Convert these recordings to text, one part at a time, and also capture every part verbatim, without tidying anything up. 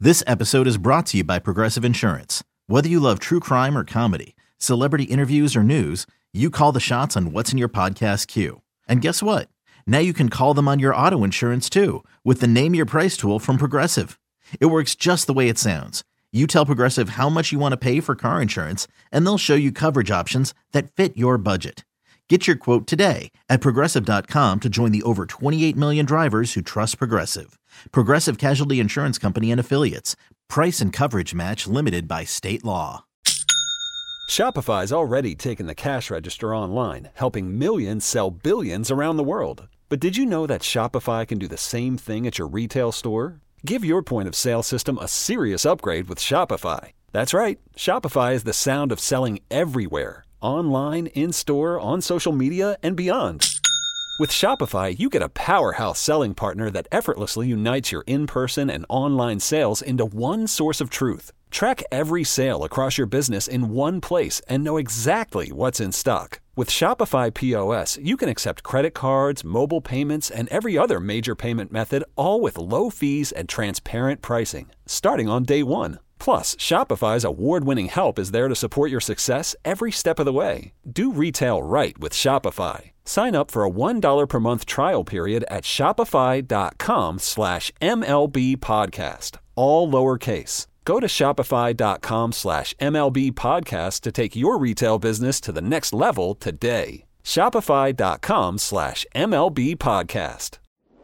This episode is brought to you by Progressive Insurance. Whether you love true crime or comedy, celebrity interviews or news, you call the shots on what's in your podcast queue. And guess what? Now you can call them on your auto insurance too with the Name Your Price tool from Progressive. It works just the way it sounds. You tell Progressive how much you want to pay for car insurance, and they'll show you coverage options that fit your budget. Get your quote today at Progressive dot com to join the over twenty-eight million drivers who trust Progressive. Progressive Casualty Insurance Company and Affiliates. Price and coverage match limited by state law. Shopify's already taken the cash register online, helping millions sell billions around the world. But did you know that Shopify can do the same thing at your retail store? Give your point of sale system a serious upgrade with Shopify. That's right. Shopify is the sound of selling everywhere. Online, in-store, on social media, and beyond. With Shopify, you get a powerhouse selling partner that effortlessly unites your in-person and online sales into one source of truth. Track every sale across your business in one place and know exactly what's in stock. With Shopify P O S, you can accept credit cards, mobile payments, and every other major payment method, all with low fees and transparent pricing, starting on day one. Plus, Shopify's award-winning help is there to support your success every step of the way. Do retail right with Shopify. Sign up for a one dollar per month trial period at shopify.com slash MLB podcast, all lowercase. Go to shopify.com slash MLB podcast to take your retail business to the next level today. Shopify.com slash MLB podcast.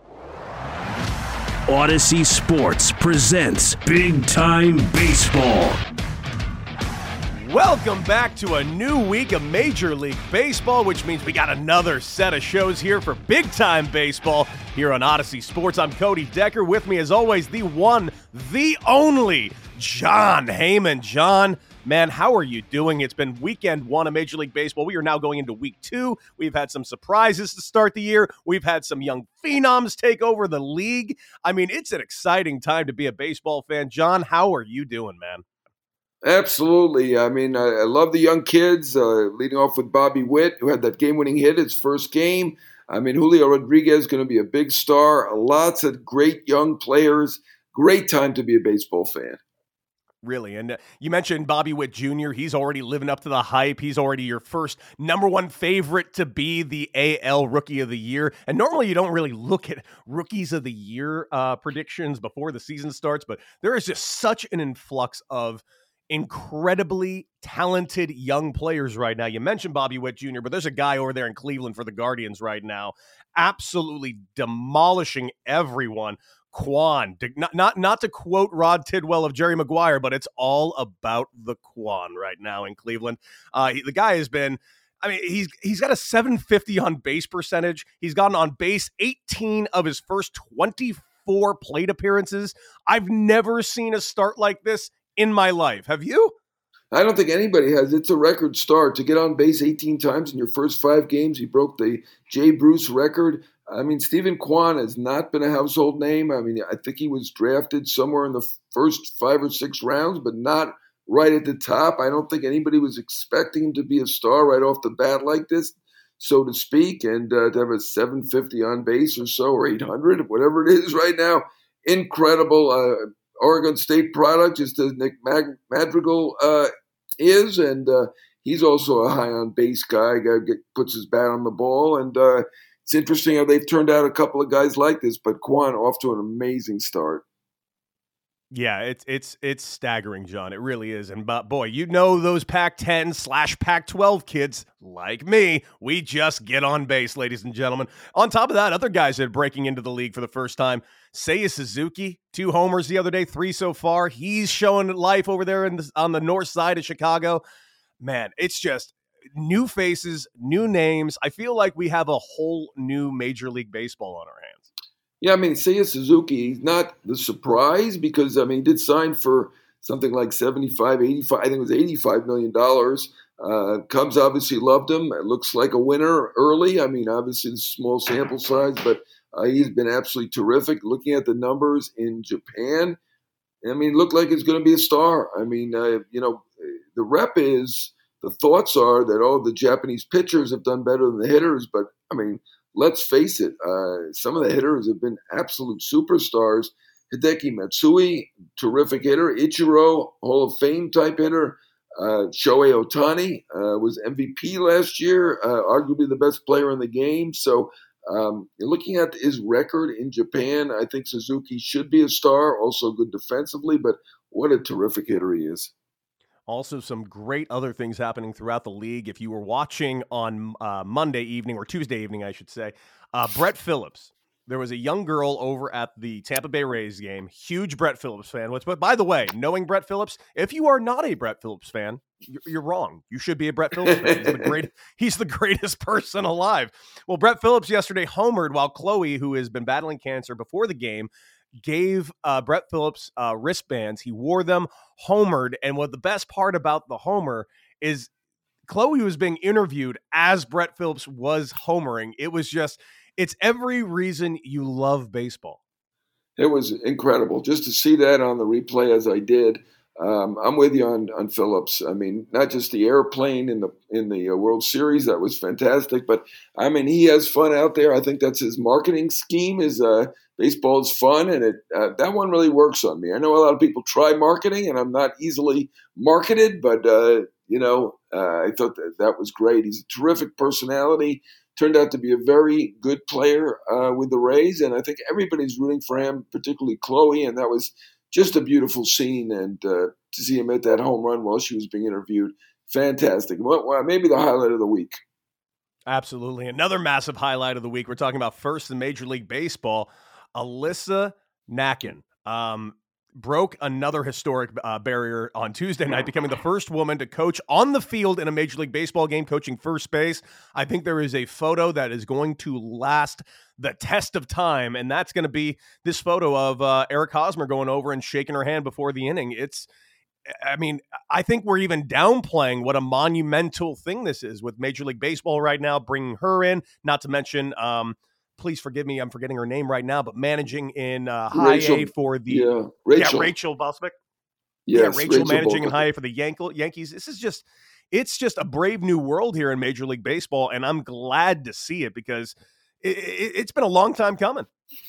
Odyssey Sports presents Big Time Baseball. Welcome back to a new week of Major League Baseball, which means we got another set of shows here for Big Time Baseball here on Odyssey Sports. I'm Cody Decker. With me, as always, the one, the only, Jon Heyman. Jon, man, how are you doing? It's been weekend one of Major League Baseball. We are now going into week two. We've had some surprises to start the year. We've had some young phenoms take over the league. I mean, it's an exciting time to be a baseball fan. Jon, how are you doing, man? Absolutely. I mean, I, I love the young kids, uh, leading off with Bobby Witt, who had that game-winning hit his first game. I mean, Julio Rodriguez is going to be a big star. Lots of great young players. Great time to be a baseball fan. Really. And uh, you mentioned Bobby Witt Junior He's already living up to the hype. He's already your first number one favorite to be the A L Rookie of the Year. And normally you don't really look at Rookies of the Year uh, predictions before the season starts, but there is just such an influx of incredibly talented young players right now. You mentioned Bobby Witt Junior, but there's a guy over there in Cleveland for the Guardians right now, absolutely demolishing everyone. Kwan, not, not, not to quote Rod Tidwell of Jerry Maguire, but it's all about the Kwan right now in Cleveland. Uh, he, the guy has been, I mean, he's he's got a seven fifty on base percentage. He's gotten on base eighteen of his first twenty-four plate appearances. I've never seen a start like this in my life. Have you? I don't think anybody has. It's a record start. To get on base eighteen times in your first five games, he broke the Jay Bruce record. I mean, Stephen Kwan has not been a household name. I mean, I think he was drafted somewhere in the first five or six rounds, but not right at the top. I don't think anybody was expecting him to be a star right off the bat like this, so to speak, and uh, to have a seven fifty on base or so, or eight hundred, whatever it is right now. Incredible. Uh, Oregon State product, just as Nick Mag- Madrigal uh, is, and uh, he's also a high on base guy. Guy get, puts his bat on the ball, and uh, it's interesting how they've turned out a couple of guys like this. But Kwan off to an amazing start. Yeah, it's it's it's staggering, Jon. It really is. And but boy, you know those Pac ten slash Pac twelve kids like me. We just get on base, ladies and gentlemen. On top of that, other guys that are breaking into the league for the first time. Seiya Suzuki, two homers the other day, three so far. He's showing life over there in the, on the north side of Chicago. Man, it's just new faces, new names. I feel like we have a whole new Major League Baseball on our hands. Yeah, I mean, Seiya Suzuki, he's not the surprise because, I mean, he did sign for something like seventy-five, eighty-five, I think it was eighty-five million dollars. Uh, Cubs obviously loved him. It looks like a winner early. I mean, obviously it's a small sample size, but uh, he's been absolutely terrific. Looking at the numbers in Japan, I mean, looked like it's going to be a star. I mean, uh, you know, the rep is, the thoughts are that, oh, the Japanese pitchers have done better than the hitters, but, I mean, let's face it, uh, some of the hitters have been absolute superstars. Hideki Matsui, terrific hitter. Ichiro, Hall of Fame type hitter. Uh, Shohei Ohtani uh, was M V P last year, uh, arguably the best player in the game. So um, looking at his record in Japan, I think Suzuki should be a star, also good defensively, but what a terrific hitter he is. Also, some great other things happening throughout the league. If you were watching on uh, Monday evening, or Tuesday evening, I should say, uh, Brett Phillips. There was a young girl over at the Tampa Bay Rays game, huge Brett Phillips fan. Which, but by the way, knowing Brett Phillips, if you are not a Brett Phillips fan, you're, you're wrong. You should be a Brett Phillips fan. He's the, great, he's the greatest person alive. Well, Brett Phillips yesterday homered while Chloe, who has been battling cancer before the game, gave uh, Brett Phillips uh, wristbands. He wore them, homered, and what the best part about the homer is Chloe was being interviewed as Brett Phillips was homering. It was just, it's every reason you love baseball. It was incredible just to see that on the replay as I did. Um, I'm with you on, on Phillips. I mean, not just the airplane in the in the uh, World Series, that was fantastic, but I mean, he has fun out there. I think that's his marketing scheme. Is uh, baseball is fun, and it uh, that one really works on me. I know a lot of people try marketing, and I'm not easily marketed, but uh, you know, uh, I thought that that was great. He's a terrific personality. Turned out to be a very good player uh, with the Rays, and I think everybody's rooting for him, particularly Chloe, and that was just a beautiful scene, and uh, to see him hit that home run while she was being interviewed, fantastic. Well, maybe the highlight of the week. Absolutely. Another massive highlight of the week. We're talking about first in Major League Baseball, Alyssa Nakken. Um, broke another historic uh, barrier on Tuesday night, becoming the first woman to coach on the field in a Major League Baseball game, coaching first base. I think there is a photo that is going to last the test of time, and that's going to be this photo of uh, Eric Hosmer going over and shaking her hand before the inning. It's, I mean, I think we're even downplaying what a monumental thing this is with Major League Baseball right now, bringing her in, not to mention, um, please forgive me, I'm forgetting her name right now, but managing in uh, high Rachel, A for the yeah, Rachel, yeah, Rachel Boswick. Yes, yeah, Rachel, Rachel managing Baltimore. in high A for the Yank- Yankees. This is just, it's just a brave new world here in Major League Baseball, and I'm glad to see it because it, it, it's been a long time coming.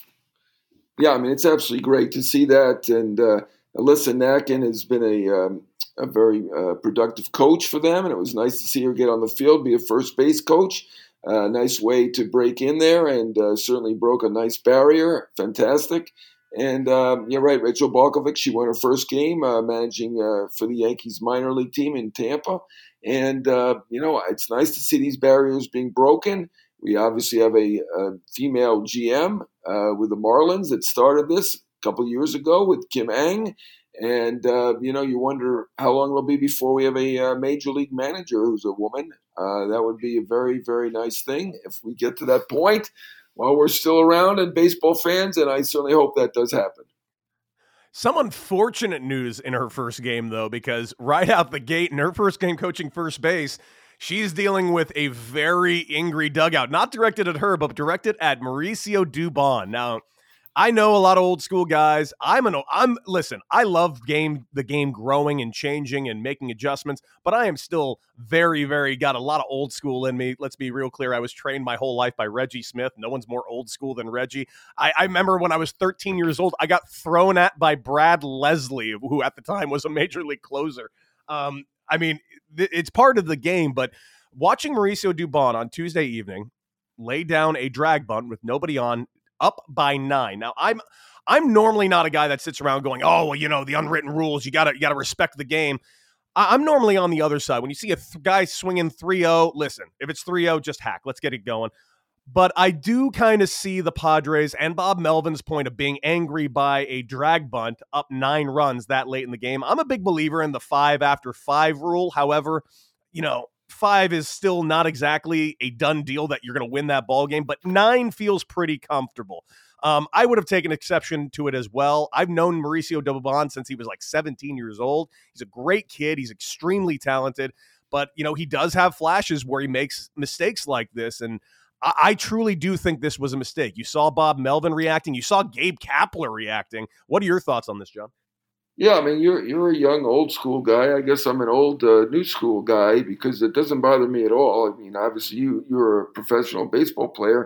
Yeah, I mean, it's absolutely great to see that, and uh, Alyssa Nakken has been a um, a very uh, productive coach for them, and it was nice to see her get on the field, be a first base coach. A uh, nice way to break in there, and uh, certainly broke a nice barrier. Fantastic. And um, you're right, Rachel Balkovich, she won her first game uh, managing uh, for the Yankees minor league team in Tampa. And, uh, you know, it's nice to see these barriers being broken. We obviously have a, a female G M uh, with the Marlins that started this a couple of years ago with Kim Ang. And, uh, you know, you wonder how long it'll be before we have a uh, major league manager who's a woman. Uh, that would be a very, very nice thing if we get to that point while we're still around and baseball fans, and I certainly hope that does happen. Some unfortunate news in her first game, though, because right out the gate in her first game coaching first base, she's dealing with a very angry dugout, not directed at her, but directed at Mauricio Dubon. Now, I know a lot of old school guys. I'm an I'm listen, I love game the game growing and changing and making adjustments, but I am still very, very got a lot of old school in me. Let's be real clear. I was trained my whole life by Reggie Smith. No one's more old school than Reggie. I, I remember when I was thirteen years old, I got thrown at by Brad Leslie, who at the time was a major league closer. Um, I mean, th- it's part of the game, but watching Mauricio Dubon on Tuesday evening lay down a drag bunt with nobody on, up by nine. Now, I'm I'm normally not a guy that sits around going, oh, well, you know, the unwritten rules, you gotta you gotta respect the game. I, I'm normally on the other side. When you see a th- guy swinging three oh, listen, if it's three oh, just hack. Let's get it going. But I do kind of see the Padres and Bob Melvin's point of being angry by a drag bunt up nine runs that late in the game. I'm a big believer in the five after five rule. However, you know, five is still not exactly a done deal that you're going to win that ball game, but nine feels pretty comfortable. Um, I would have taken exception to it as well. I've known Mauricio Dubon since he was like seventeen years old. He's a great kid. He's extremely talented, but you know, he does have flashes where he makes mistakes like this. And I, I truly do think this was a mistake. You saw Bob Melvin reacting. You saw Gabe Kapler reacting. What are your thoughts on this, John? Yeah, I mean, you're you're a young, old school guy. I guess I'm an old, uh, new school guy because it doesn't bother me at all. I mean, obviously, you, you're a professional baseball player.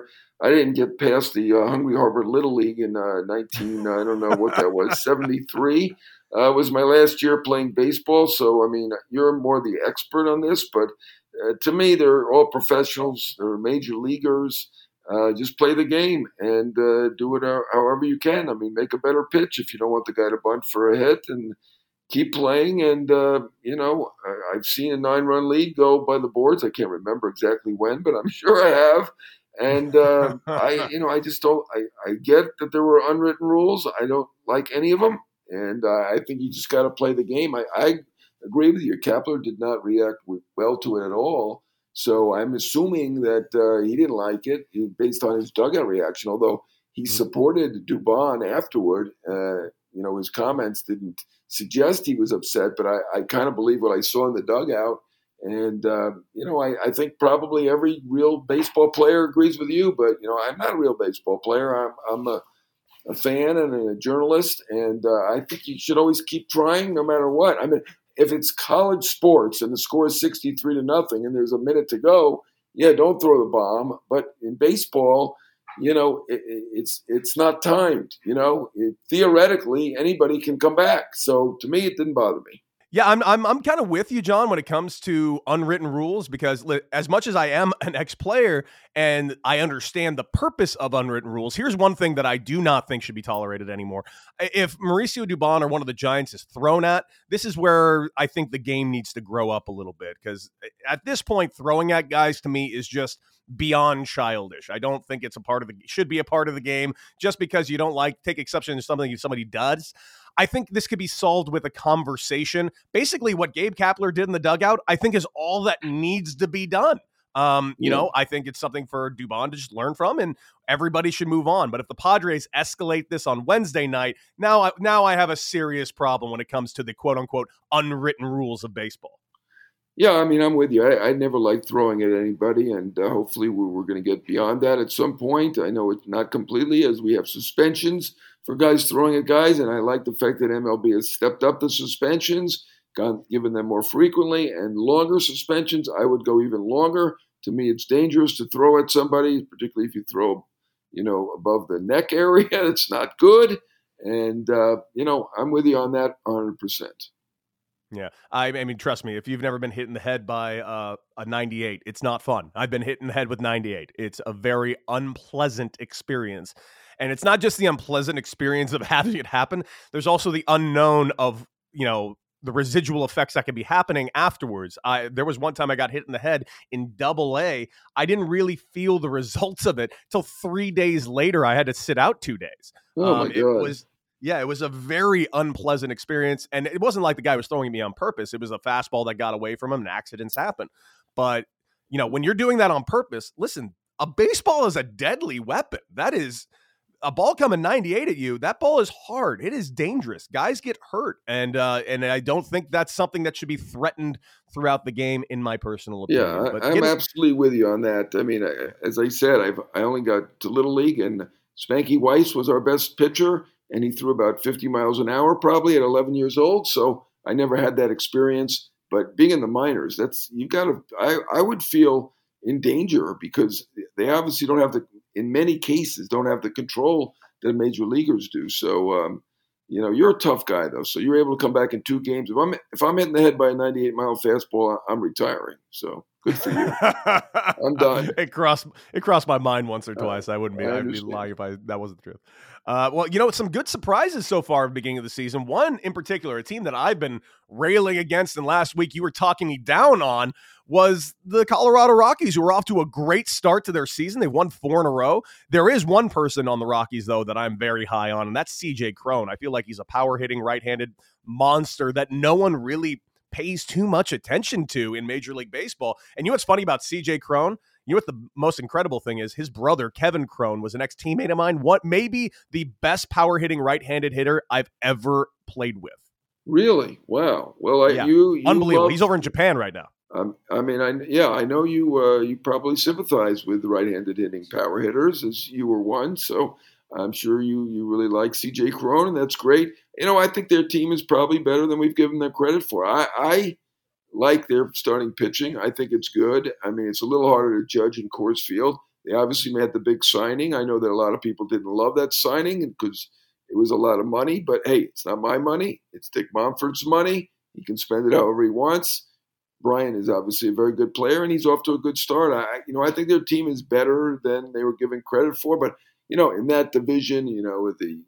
I didn't get past the uh, Hungry Harbor Little League in uh, nineteen, I don't know what that was, seventy-three. Uh, was my last year playing baseball. So, I mean, you're more the expert on this, but uh, to me, they're all professionals. They're major leaguers. Uh, just play the game and uh, do it however you can. I mean, make a better pitch if you don't want the guy to bunt for a hit, and keep playing. And, uh, you know, I've seen a nine-run lead go by the boards. I can't remember exactly when, but I'm sure I have. And uh, I, you know, I just don't. I, I get that there were unwritten rules. I don't like any of them, and uh, I think you just got to play the game. I, I agree with you. Kapler did not react well to it at all. So I'm assuming that uh, he didn't like it based on his dugout reaction. Although he supported Dubon afterward, uh, you know, his comments didn't suggest he was upset. But I, I kind of believe what I saw in the dugout. And, uh, you know, I, I think probably every real baseball player agrees with you. But, you know, I'm not a real baseball player. I'm, I'm a, a fan and a journalist. And uh, I think you should always keep trying no matter what. I mean, if it's college sports and the score is sixty-three to nothing and there's a minute to go, yeah, don't throw the bomb. But in baseball, you know, it, it's it's not timed. You know, it, theoretically, anybody can come back. So to me, it didn't bother me. Yeah, I'm I'm I'm kind of with you, John, when it comes to unwritten rules, because li- as much as I am an ex-player and I understand the purpose of unwritten rules, here's one thing that I do not think should be tolerated anymore. If Mauricio Dubon or one of the Giants is thrown at, this is where I think the game needs to grow up a little bit, because at this point, throwing at guys to me is just beyond childish. I don't think it's a part of the should be a part of the game just because you don't like take exception to something somebody does. I think this could be solved with a conversation. Basically, what Gabe Kapler did in the dugout, I think, is all that needs to be done. Um, you yeah. know, I think it's something for Dubon to just learn from, and everybody should move on. But if the Padres escalate this on Wednesday night, now I, now I have a serious problem when it comes to the quote-unquote unwritten rules of baseball. Yeah, I mean, I'm with you. I, I never liked throwing at anybody, and uh, hopefully we, we're going to get beyond that at some point. I know it's not completely, as we have suspensions for guys throwing at guys, and I like the fact that M L B has stepped up the suspensions, gone, given them more frequently, and longer suspensions. I would go even longer. To me, it's dangerous to throw at somebody, particularly if you throw, you know, above the neck area. It's not good, and, uh, you know, I'm with you on that one hundred percent. Yeah, I, I mean, trust me, if you've never been hit in the head by uh, a ninety-eight, it's not fun. I've been hit in the head with ninety-eight. It's a very unpleasant experience. And it's not just the unpleasant experience of having it happen. There's also the unknown of, you know, the residual effects that could be happening afterwards. I, there was one time I got hit in the head in double A. I didn't really feel the results of it till three days later. I had to sit out two days. Oh, um, my God. It was... Yeah, it was a very unpleasant experience, and it wasn't like the guy was throwing at me on purpose. It was a fastball that got away from him, and accidents happen. But, you know, when you're doing that on purpose, listen, a baseball is a deadly weapon. That is a ball coming ninety-eight at you. That ball is hard. It is dangerous. Guys get hurt, and uh, and I don't think that's something that should be threatened throughout the game, in my personal opinion. Yeah, but I'm getting- absolutely with you on that. I mean, as I said, I've I only got to Little League, and Spanky Weiss was our best pitcher. And he threw about fifty miles an hour probably at eleven years old. So I never had that experience. But being in the minors, that's you got to I, I would feel in danger because they obviously don't have the in many cases don't have the control that major leaguers do. So, um, you know, you're a tough guy, though. So you're able to come back in two games. If I'm if I'm hitting the head by a ninety-eight mile fastball, I'm retiring. So good for you. I'm done. It crossed it crossed my mind once or twice. Uh, I wouldn't be I I'd be lying if I that wasn't the truth. Uh, well, you know, some good surprises so far at the beginning of the season. One in particular, a team that I've been railing against, and last week you were talking me down on, was the Colorado Rockies, who were off to a great start to their season. They won four in a row. There is one person on the Rockies, though, that I'm very high on, and that's C J Cron. I feel like he's a power-hitting right-handed monster that no one really pays too much attention to in Major League Baseball. And you know what's funny about C J Cron? You know what the most incredible thing is? His brother, Kevin Cron, was an ex-teammate of mine. What maybe the best power-hitting right-handed hitter I've ever played with. Really? Wow. Well, I, yeah. you, you unbelievable. Love, He's over in Japan right now. Um, I mean, I yeah, I know you. Uh, you probably sympathize with the right-handed hitting power hitters, as you were one. So I'm sure you you really like C J Cron, and that's great. You know, I think their team is probably better than we've given them credit for. I. I like their starting pitching. I think it's good. I mean, it's a little harder to judge in Coors Field. They obviously made the big signing. I know that a lot of people didn't love that signing because it was a lot of money. But, hey, it's not my money. It's Dick Monfort's money. He can spend it however he wants. Brian is obviously a very good player, and he's off to a good start. I, you know, I think their team is better than they were given credit for. But, you know, in that division, you know, with the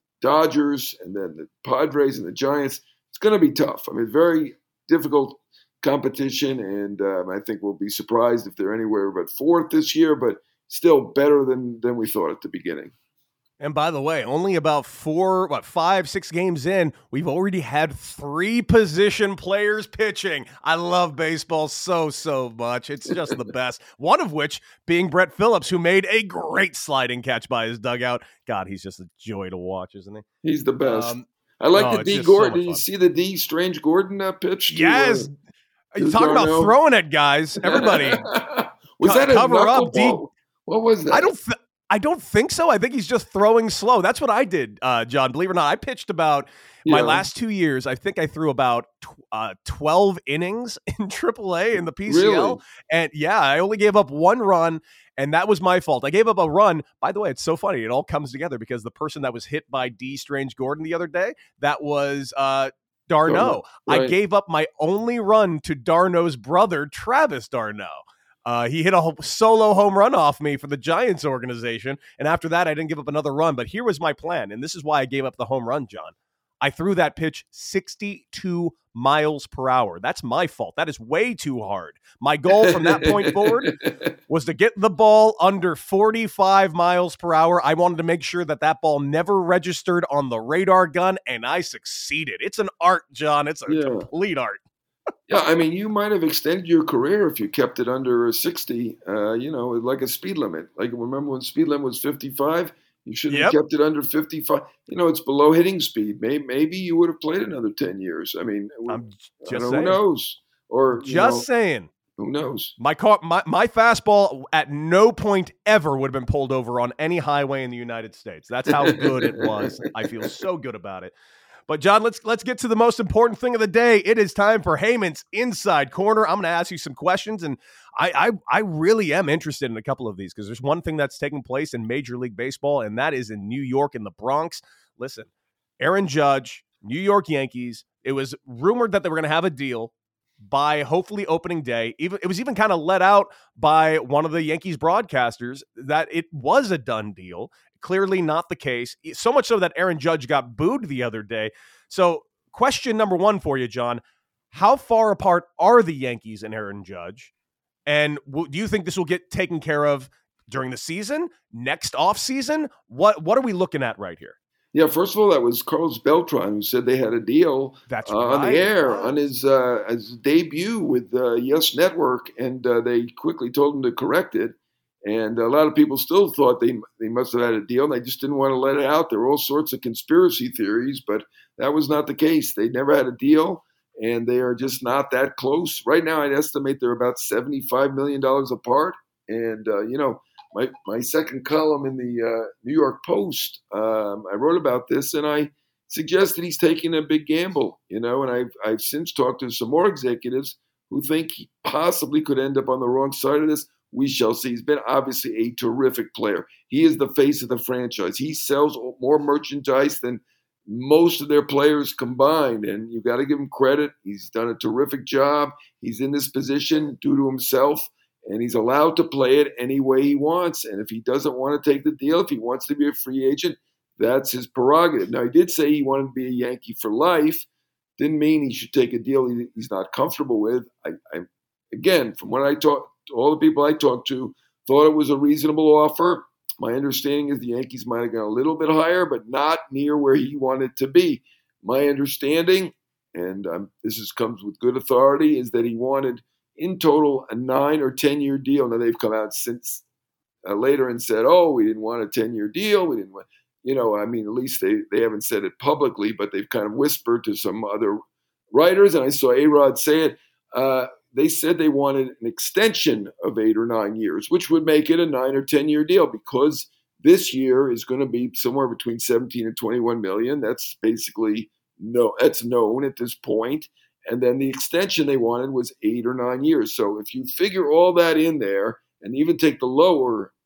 Dodgers and then the Padres and the Giants, it's going to be tough. I mean, very difficult competition, and um, I think we'll be surprised if they're anywhere but fourth this year, but still better than, than we thought at the beginning. And by the way, only about four, what, five, six games in, we've already had three position players pitching. I love baseball so, so much. It's just the best. One of which being Brett Phillips, who made a great sliding catch by his dugout. God, he's just a joy to watch, isn't he? He's the best. Um, I like oh, the D. Gordon. So Did you see the D. Strange Gordon uh, pitch? To, yes. Uh, Are you talking about throwing at guys? Everybody. was co- that a cover up, D. What was that? I don't th- I don't think so. I think he's just throwing slow. That's what I did, uh, John. Believe it or not, I pitched about yeah. my last two years. I think I threw about tw- uh, twelve innings in triple A in the P C L. Really? And yeah, I only gave up one run, and that was my fault. I gave up a run. By the way, it's so funny. It all comes together because the person that was hit by D. Strange Gordon the other day, that was uh, d'Arnaud. Right. I gave up my only run to d'Arnaud's brother, Travis d'Arnaud. Uh, he hit a solo home run off me for the Giants organization, and after that, I didn't give up another run. But here was my plan, and this is why I gave up the home run, John. I threw that pitch sixty-two miles per hour. That's my fault. That is way too hard. My goal from that point forward was to get the ball under forty-five miles per hour. I wanted to make sure that that ball never registered on the radar gun, and I succeeded. It's an art, John. It's a yeah. complete art. Yeah, I mean, you might have extended your career if you kept it under sixty, uh, you know, like a speed limit. Like, remember when speed limit was fifty-five? You should have yep. kept it under fifty-five. You know, it's below hitting speed. Maybe, maybe you would have played another ten years. I mean, I'm just know, saying. Who knows? Or Just know, saying. Who knows? My car, my, my fastball at no point ever would have been pulled over on any highway in the United States. That's how good it was. I feel so good about it. But, John, let's let's get to the most important thing of the day. It is time for Heyman's Inside Corner. I'm going to ask you some questions, and I, I, I really am interested in a couple of these because there's one thing that's taking place in Major League Baseball, and that is in New York in the Bronx. Listen, Aaron Judge, New York Yankees, it was rumored that they were going to have a deal by hopefully opening day. Even it was even kind of let out by one of the Yankees broadcasters that it was a done deal. Clearly not the case. So much so that Aaron Judge got booed the other day. So question number one for you, John, how far apart are the Yankees and Aaron Judge? And w- do you think this will get taken care of during the season, next off season? What, what are we looking at right here? Yeah, first of all, that was Carlos Beltran who said they had a deal That's uh, right. on the air Wow. on his, uh, his debut with uh, Yes Network, and uh, they quickly told him to correct it. And a lot of people still thought they they must have had a deal, and they just didn't want to let it out. There were all sorts of conspiracy theories, but that was not the case. They never had a deal, and they are just not that close. Right now, I'd estimate they're about seventy-five million dollars apart. And, uh, you know, my, my second column in the uh, New York Post, um, I wrote about this, and I suggested he's taking a big gamble, you know, and I've, I've since talked to some more executives who think he possibly could end up on the wrong side of this. We shall see. He's been obviously a terrific player. He is the face of the franchise. He sells more merchandise than most of their players combined, and you've got to give him credit. He's done a terrific job. He's in this position due to himself, and he's allowed to play it any way he wants. And if he doesn't want to take the deal, if he wants to be a free agent, that's his prerogative. Now, he did say he wanted to be a Yankee for life. Didn't mean he should take a deal he's not comfortable with. I, I again, from what I talked, all the people I talked to thought it was a reasonable offer. My understanding is the Yankees might have gone a little bit higher, but not near where he wanted to be. My understanding, and um, this is, comes with good authority, is that he wanted in total a nine or ten-year deal. Now, they've come out since uh, later and said, oh, we didn't want a ten-year deal. We didn't want, you know, I mean, at least they, they haven't said it publicly, but they've kind of whispered to some other writers, and I saw A-Rod say it. Uh, They said they wanted an extension of eight or nine years, which would make it a nine or ten-year deal because this year is going to be somewhere between seventeen and twenty-one million. That's basically no, that's known at this point. And then the extension they wanted was eight or nine years. So if you figure all that in there and even take the lower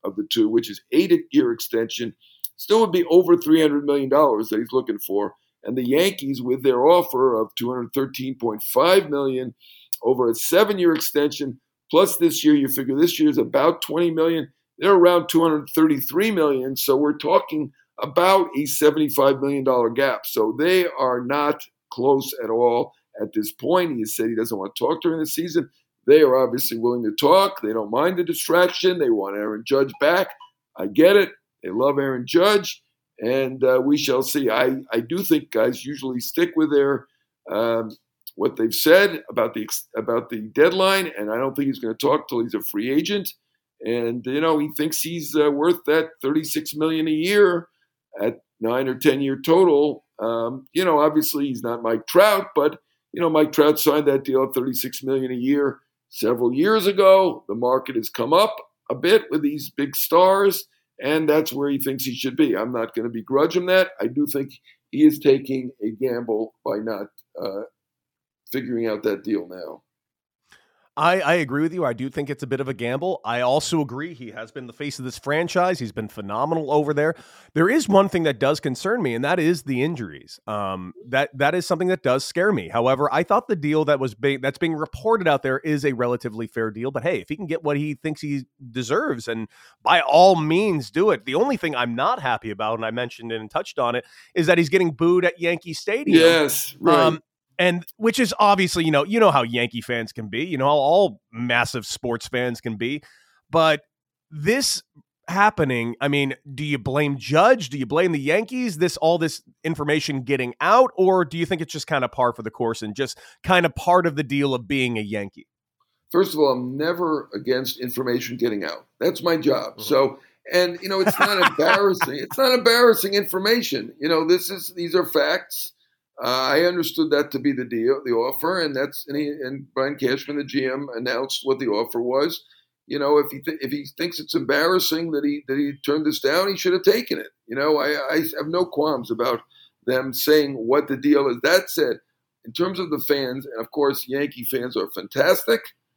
of the two, which is eight-year extension, still would be over three hundred million dollars that he's looking for. And the Yankees, with their offer of two hundred thirteen point five million dollars over a seven-year extension, plus this year, you figure this year is about twenty million dollars. They're around two hundred thirty-three million dollars. So we're talking about a seventy-five million dollars gap. So they are not close at all at this point. He has said he doesn't want to talk during the season. They are obviously willing to talk. They don't mind the distraction. They want Aaron Judge back. I get it. They love Aaron Judge. And uh, we shall see. I, I do think guys usually stick with their um, what they've said about the about the deadline, and I don't think he's going to talk till he's a free agent. And you know, he thinks he's uh, worth that thirty-six million dollars a year at nine or ten year total. Um, you know, obviously he's not Mike Trout, but you know, Mike Trout signed that deal at thirty-six million dollars a year several years ago. The market has come up a bit with these big stars, and that's where he thinks he should be. I'm not going to begrudge him that. I do think he is taking a gamble by not uh, figuring out that deal now. I, I agree with you. I do think it's a bit of a gamble. I also agree he has been the face of this franchise. He's been phenomenal over there. There is one thing that does concern me, and that is the injuries. Um, that that is something that does scare me. However, I thought the deal that was being that's being reported out there is a relatively fair deal. But hey, if he can get what he thinks he deserves, and by all means do it. The only thing I'm not happy about, and I mentioned it and touched on it, is that he's getting booed at Yankee Stadium. Yes, right. Um, And which is obviously, you know, you know how Yankee fans can be, you know, how all massive sports fans can be. But this happening, I mean, do you blame Judge? Do you blame the Yankees? This all this information getting out? Or do you think it's just kind of par for the course and just kind of part of the deal of being a Yankee? First of all, I'm never against information getting out. That's my job. Mm-hmm. So, and, you know, it's not embarrassing. It's not embarrassing information. You know, this is these are facts. Uh, I understood that to be the deal, the offer, and that's and, he, and Brian Cashman, the G M, announced what the offer was. You know, if he th- if he thinks it's embarrassing that he that he turned this down, he should have taken it. You know, I, I have no qualms about them saying what the deal is. That said, in terms of the fans, and of course, Yankee fans are fantastic,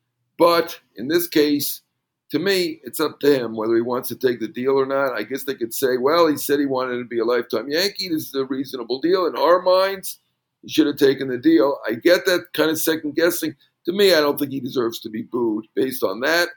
but in this case, to me, it's up to him whether he wants to take the deal or not. I guess they could say, well, he said he wanted to be a lifetime Yankee. This is a reasonable deal. In our minds, he should have taken the deal. I get that kind of second guessing. To me, I don't think he deserves to be booed based on that.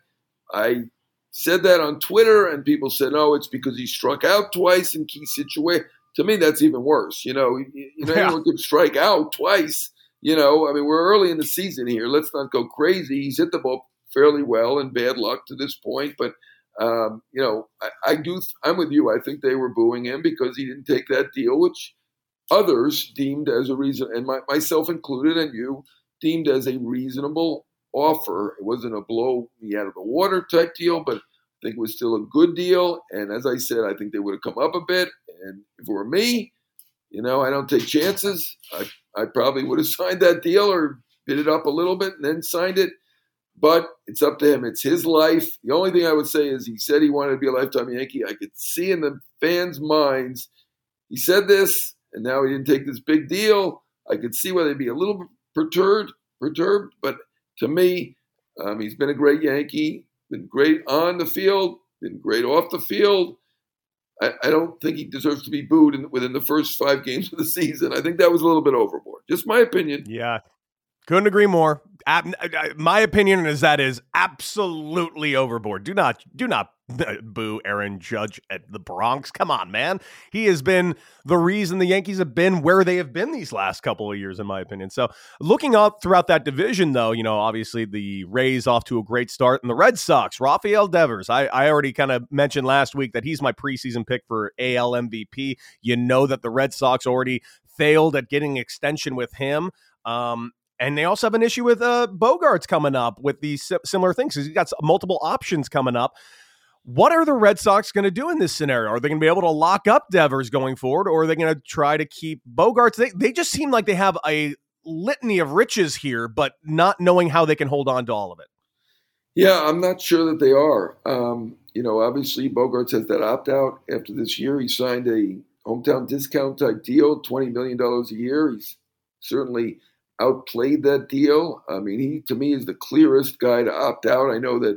I said that on Twitter, and people said, oh, it's because he struck out twice in key situations. To me, that's even worse. You know, you know, yeah. Anyone could strike out twice. You know, I mean, we're early in the season here. Let's not go crazy. He's hit the ball fairly well, and bad luck to this point. But, um, you know, I, I do, I'm with you. I think they were booing him because he didn't take that deal, which others deemed as a reason, and my, myself included, and you deemed as a reasonable offer. It wasn't a blow me out of the water type deal, but I think it was still a good deal. And as I said, I think they would have come up a bit. And if it were me, you know, I don't take chances. I, I probably would have signed that deal or bid it up a little bit and then signed it. But it's up to him. It's his life. The only thing I would say is he said he wanted to be a lifetime Yankee. I could see in the fans' minds, he said this, and now he didn't take this big deal. I could see why they'd be a little perturbed, perturbed. But to me, um, he's been a great Yankee, been great on the field, been great off the field. I, I don't think he deserves to be booed in, within the first five games of the season. I think that was a little bit overboard. Just my opinion. Yeah. Couldn't agree more. My opinion is that is absolutely overboard. Do not, do not boo Aaron Judge at the Bronx. Come on, man. He has been the reason the Yankees have been where they have been these last couple of years, in my opinion. So looking up throughout that division, though, you know, obviously the Rays off to a great start, and the Red Sox, Rafael Devers. I, I already kind of mentioned last week that he's my preseason pick for A L M V P. You know that the Red Sox already failed at getting extension with him. Um, And they also have an issue with uh, Bogaerts coming up with these similar things. He's got multiple options coming up. What are the Red Sox going to do in this scenario? Are they going to be able to lock up Devers going forward, or are they going to try to keep Bogaerts? They, they just seem like they have a litany of riches here, but not knowing how they can hold on to all of it. Yeah, I'm not sure that they are. Um, you know, obviously Bogaerts has that opt-out after this year. He signed a hometown discount type deal, twenty million dollars a year. He's certainly outplayed that deal. I mean, he, to me, is the clearest guy to opt out. I know that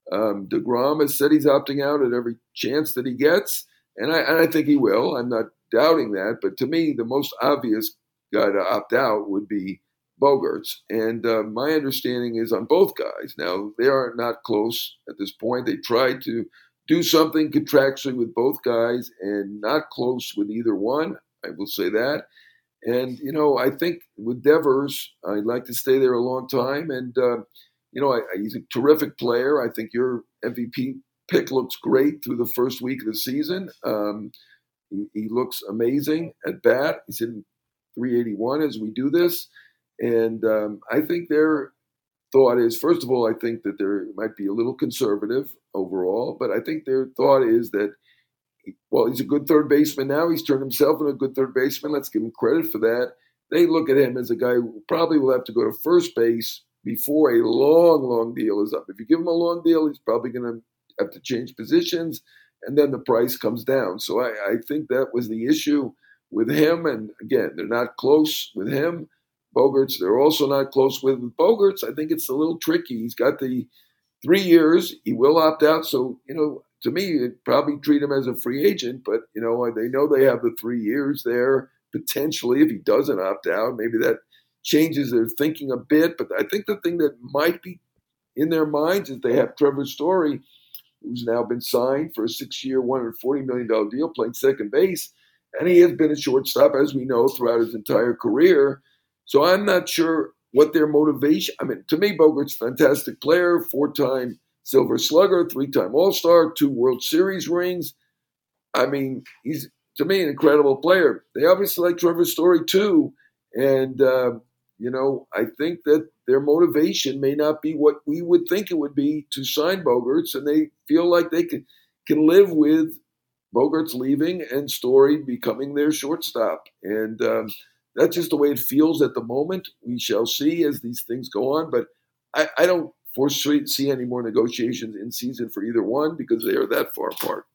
Um, DeGrom has said he's opting out at every chance that he gets, and I, and I think he will. I'm not doubting that, but to me, the most obvious guy to opt out would be Bogaerts. And uh, my understanding is on both guys. Now, they are not close at this point. They tried to do something contractually with both guys and not close with either one. I will say that. And, you know, I think with Devers, I'd like to stay there a long time. And, uh, you know, I, I, he's a terrific player. I think your M V P pick looks great through the first week of the season. Um, he, he looks amazing at bat. He's hitting three eighty-one as we do this. And um, I think their thought is, first of all, I think that they might be a little conservative overall. But I think their thought is that, well, he's a good third baseman now. He's turned himself into a good third baseman. Let's give him credit for that. They look at him as a guy who probably will have to go to first base before a long, long deal is up. If you give him a long deal, he's probably going to have to change positions, and then the price comes down. So I, I think that was the issue with him. And again, they're not close with him. Bogaerts, they're also not close with. With Bogaerts, I think it's a little tricky. He's got the three years. He will opt out. So, you know, to me, it'd probably treat him as a free agent. But, you know, they know they have the three years there. Potentially, if he doesn't opt out, maybe that changes their thinking a bit. But I think the thing that might be in their minds is they have Trevor Story, who's now been signed for a six-year, one hundred forty million dollars deal playing second base. And he has been a shortstop, as we know, throughout his entire career. So I'm not sure what their motivation. I mean, to me, Bogaerts, fantastic player, four-time Silver Slugger, three-time All-Star, two World Series rings. I mean, he's, to me, an incredible player. They obviously like Trevor Story, too. And, uh, you know, I think that their motivation may not be what we would think it would be to sign Bogaerts, and they feel like they can, can live with Bogaerts leaving and Story becoming their shortstop. And um, that's just the way it feels at the moment. We shall see as these things go on. But I, I don't foresee any more negotiations in season for either one because they are that far apart.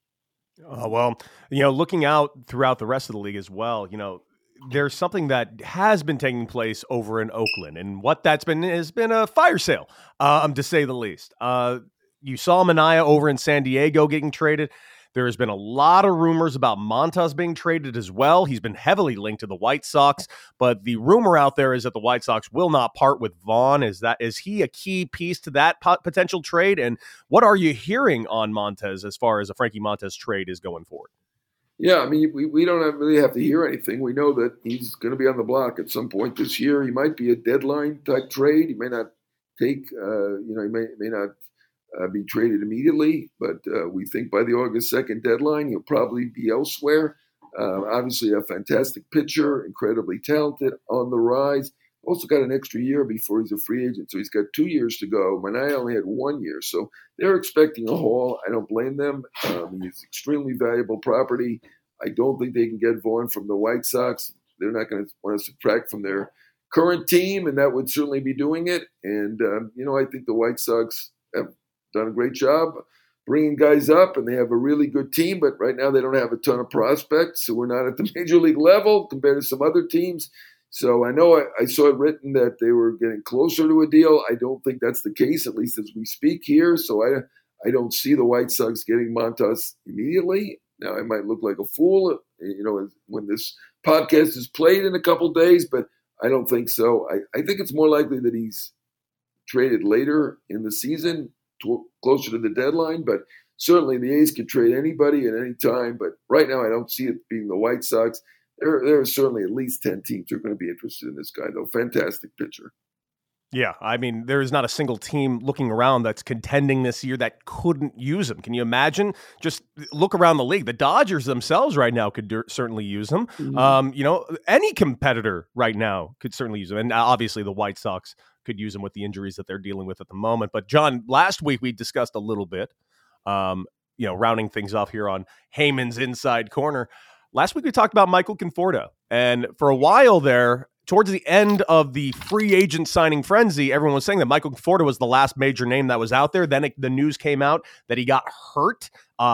Uh, well, you know, looking out throughout the rest of the league as well, you know, there's something that has been taking place over in Oakland, and what that's been has been a fire sale, um, to say the least. Uh, you saw Manaea over in San Diego getting traded. There has been a lot of rumors about Montas being traded as well. He's been heavily linked to the White Sox, but the rumor out there is that the White Sox will not part with Vaughn. Is that is he a key piece to that pot- potential trade? And what are you hearing on Montas as far as a Frankie Montas trade is going forward? Yeah, I mean, we, we don't have, really have to hear anything. We know that he's going to be on the block at some point this year. He might be a deadline type trade. He may not take, uh, you know, he may may not uh, be traded immediately, but uh, we think by the August second deadline, he'll probably be elsewhere. Uh, obviously, a fantastic pitcher, incredibly talented, on the rise. Also got an extra year before he's a free agent, so he's got two years to go. Manaea only had one year, so they're expecting a haul. I don't blame them. Um, he's extremely valuable property. I don't think they can get Vaughn from the White Sox. They're not going to want to subtract from their current team, and that would certainly be doing it. And, um, you know, I think the White Sox have done a great job bringing guys up, and they have a really good team, but right now they don't have a ton of prospects, so we're not at the major league level compared to some other teams. So I know I, I saw it written that they were getting closer to a deal. I don't think that's the case, at least as we speak here. So I, I don't see the White Sox getting Montas immediately. Now, I might look like a fool, you know, when this podcast is played in a couple days, but I don't think so. I, I think it's more likely that he's traded later in the season, to, closer to the deadline. But certainly the A's could trade anybody at any time. But right now I don't see it being the White Sox. There, there are certainly at least ten teams who are going to be interested in this guy, though. Fantastic pitcher. Yeah, I mean, there is not a single team looking around that's contending this year that couldn't use him. Can you imagine? Just look around the league. The Dodgers themselves right now could d- certainly use him. Mm-hmm. Um, you know, any competitor right now could certainly use him. And obviously the White Sox could use him with the injuries that they're dealing with at the moment. But, John, last week we discussed a little bit, um, you know, rounding things off here on Heyman's Inside Corner. Last week we talked about Michael Conforto. And for a while there, towards the end of the free agent signing frenzy, everyone was saying that Michael Conforto was the last major name that was out there. Then it, the news came out that he got hurt uh,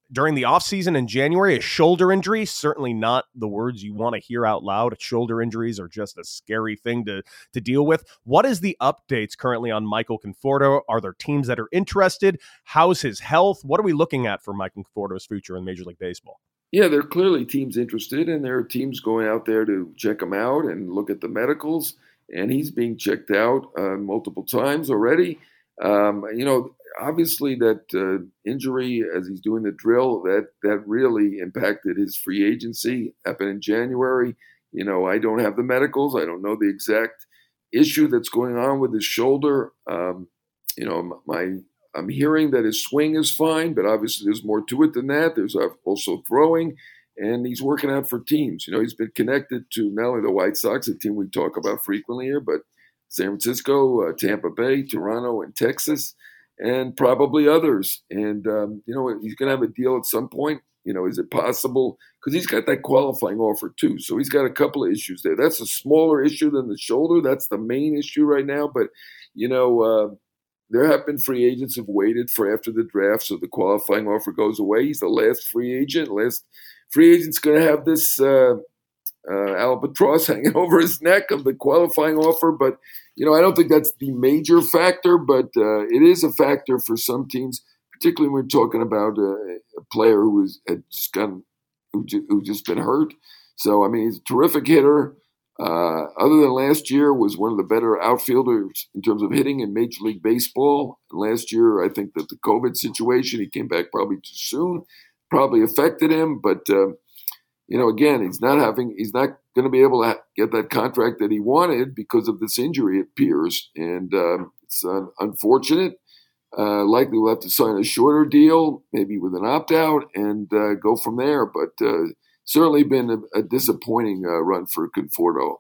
during the offseason in January, a shoulder injury, certainly not the words you want to hear out loud. Shoulder injuries are just a scary thing to, to deal with. What is the updates currently on Michael Conforto? Are there teams that are interested? How's his health? What are we looking at for Michael Conforto's future in Major League Baseball? Yeah, there are clearly teams interested, and there are teams going out there to check him out and look at the medicals, and he's being checked out uh, multiple times already. Um, you know, obviously that uh, injury as he's doing the drill, that that really impacted his free agency, happened in January. You know, I don't have the medicals. I don't know the exact issue that's going on with his shoulder. Um, you know, my I'm hearing that his swing is fine, but obviously there's more to it than that. There's also throwing, and he's working out for teams. You know, he's been connected to not only the White Sox, a team we talk about frequently here, but San Francisco, uh, Tampa Bay, Toronto, and Texas, and probably others. And, um, you know, he's going to have a deal at some point. You know, is it possible? Because he's got that qualifying offer too. So he's got a couple of issues there. That's a smaller issue than the shoulder. That's the main issue right now. But, you know, uh, there have been free agents who have waited for after the draft so the qualifying offer goes away. He's the last free agent. Last free agent's going to have this uh, uh, albatross hanging over his neck of the qualifying offer. But, you know, I don't think that's the major factor, but uh, it is a factor for some teams, particularly when we're talking about a, a player who has had just gotten, who, who just been hurt. So, I mean, he's a terrific hitter. Uh, other than last year, was one of the better outfielders in terms of hitting in Major League Baseball. And last year, I think that the COVID situation, he came back probably too soon, probably affected him. But uh, you know, again, he's not having, he's not going to be able to get that contract that he wanted because of this injury, it appears, and um, it's uh, unfortunate. Uh, likely we'll have to sign a shorter deal, maybe with an opt-out, and uh, go from there. But uh, certainly been a, a disappointing uh, run for Conforto.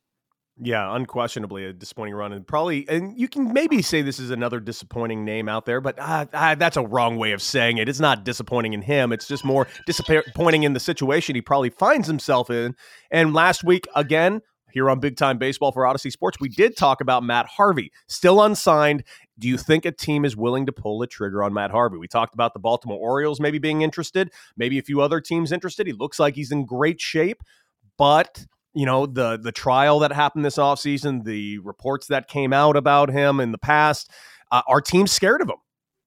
Yeah, unquestionably a disappointing run, and probably, and you can maybe say this is another disappointing name out there, but uh, uh, that's a wrong way of saying it. It's not disappointing in him. It's just more disappointing in the situation he probably finds himself in. And last week, again, here on Big Time Baseball for Odyssey Sports, we did talk about Matt Harvey, still unsigned. Do you think a team is willing to pull the trigger on Matt Harvey? We talked about the Baltimore Orioles maybe being interested, maybe a few other teams interested. He looks like he's in great shape, but you know, the the trial that happened this offseason, the reports that came out about him in the past, uh, are teams scared of him?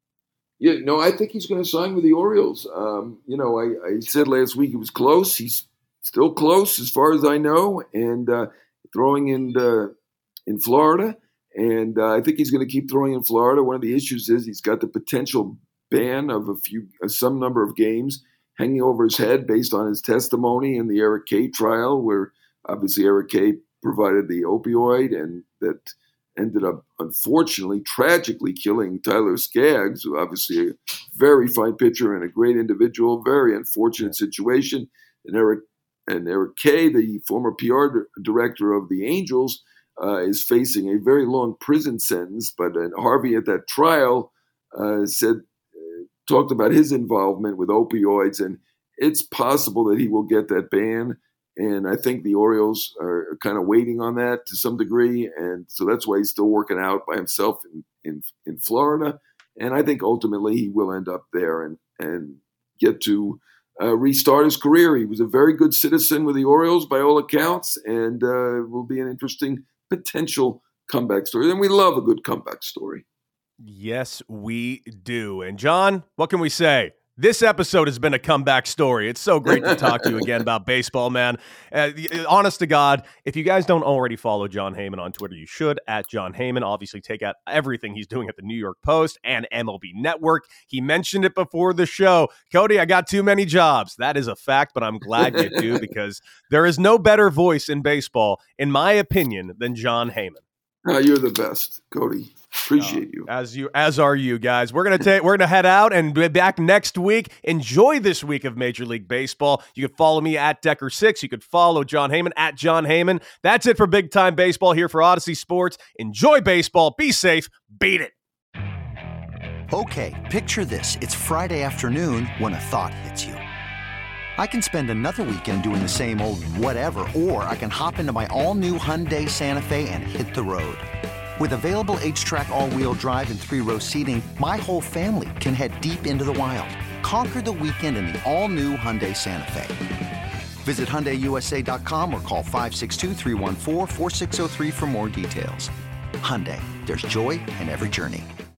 Yeah, no, I think he's going to sign with the Orioles. Um, you know, I, I said last week it was close. He's still close as far as I know, and uh, throwing in the, in Florida. And uh, I think he's going to keep throwing in Florida. One of the issues is he's got the potential ban of a few, uh, some number of games hanging over his head based on his testimony in the Eric Kay trial, where obviously Eric Kay provided the opioid, and that ended up, unfortunately, tragically killing Tyler Skaggs, who obviously a very fine pitcher and a great individual. Very unfortunate situation. And Eric and Eric Kay, the former P R d- director of the Angels, uh, is facing a very long prison sentence. But uh, Harvey at that trial uh, said, uh, talked about his involvement with opioids, and it's possible that he will get that ban. And I think the Orioles are kind of waiting on that to some degree. And so that's why he's still working out by himself in, in, in Florida. And I think ultimately he will end up there and, and get to uh, restart his career. He was a very good citizen with the Orioles by all accounts, and uh, will be an interesting potential comeback story. And we love a good comeback story. Yes, we do. And John, what can we say? This episode has been a comeback story. It's so great to talk to you again about baseball, man. Uh, honest to God, if you guys don't already follow Jon Heyman on Twitter, you should, at Jon Heyman. Obviously, take out everything he's doing at the New York Post and M L B Network. He mentioned it before the show. Cody, I got too many jobs. That is a fact, but I'm glad you do, because there is no better voice in baseball, in my opinion, than Jon Heyman. Uh, you're the best, Cody. Appreciate uh, you. As you, as are you guys. We're gonna take, we're gonna head out and be back next week. Enjoy this week of Major League Baseball. You can follow me at Decker six. You could follow Jon Heyman at Jon Heyman. That's it for Big Time Baseball here for Odyssey Sports. Enjoy baseball. Be safe. Beat it. Okay, picture this: it's Friday afternoon when a thought hits you. I can spend another weekend doing the same old whatever, or I can hop into my all-new Hyundai Santa Fe and hit the road. With available H-Track all-wheel drive and three-row seating, my whole family can head deep into the wild. Conquer the weekend in the all-new Hyundai Santa Fe. Visit Hyundai U S A dot com or call five six two, three one four, four six zero three for more details. Hyundai, there's joy in every journey.